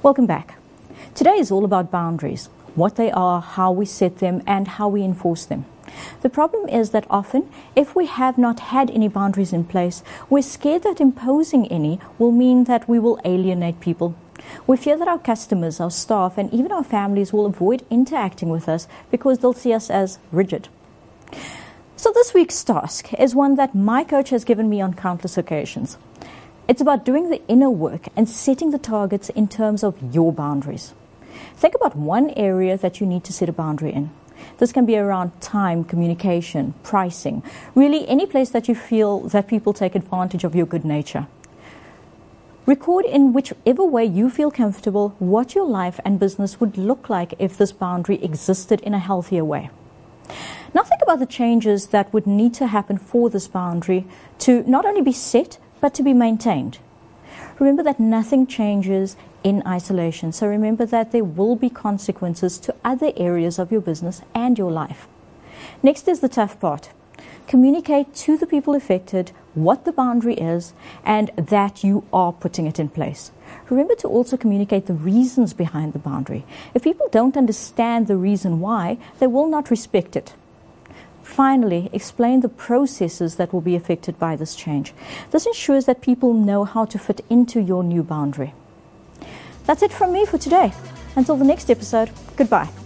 Welcome back. Today is all about boundaries, what they are, how we set them, and how we enforce them. The problem is that often, if we have not had any boundaries in place, we're scared that imposing any will mean that we will alienate people. We fear that our customers, our staff, and even our families will avoid interacting with us because they'll see us as rigid. So this week's task is one that my coach has given me on countless occasions. It's about doing the inner work and setting the targets in terms of your boundaries. Think about one area that you need to set a boundary in. This can be around time, communication, pricing, really any place that you feel that people take advantage of your good nature. Record in whichever way you feel comfortable what your life and business would look like if this boundary existed in a healthier way. Now think about the changes that would need to happen for this boundary to not only be set, but to be maintained. Remember that nothing changes in isolation, so remember that there will be consequences to other areas of your business and your life. Next is the tough part. Communicate to the people affected what the boundary is and that you are putting it in place. Remember to also communicate the reasons behind the boundary. If people don't understand the reason why, they will not respect it. Finally, explain the processes that will be affected by this change. This ensures that people know how to fit into your new boundary. That's it from me for today. Until the next episode, goodbye.